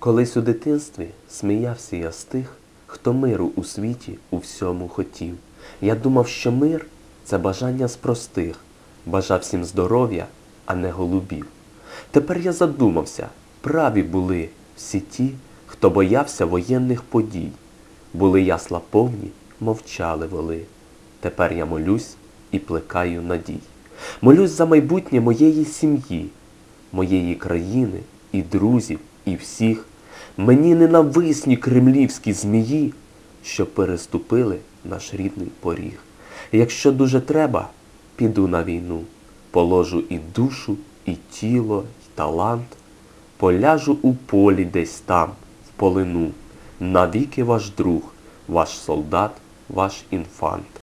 Колись у дитинстві сміявся я з тих, хто миру у світі у всьому хотів. Я думав, що мир – це бажання з простих, бажав всім здоров'я, а не голубів. Тепер я задумався, праві були всі ті, хто боявся воєнних подій. Були ясла повні, мовчали воли. Тепер я молюсь і плекаю надій. Молюсь за майбутнє моєї сім'ї, моєї країни і друзів, і всіх. Мені ненависні кремлівські змії, що переступили наш рідний поріг. Якщо дуже треба, піду на війну, положу і душу, і тіло, і талант, поляжу у полі десь там, в полину, навіки ваш друг, ваш солдат, ваш інфант.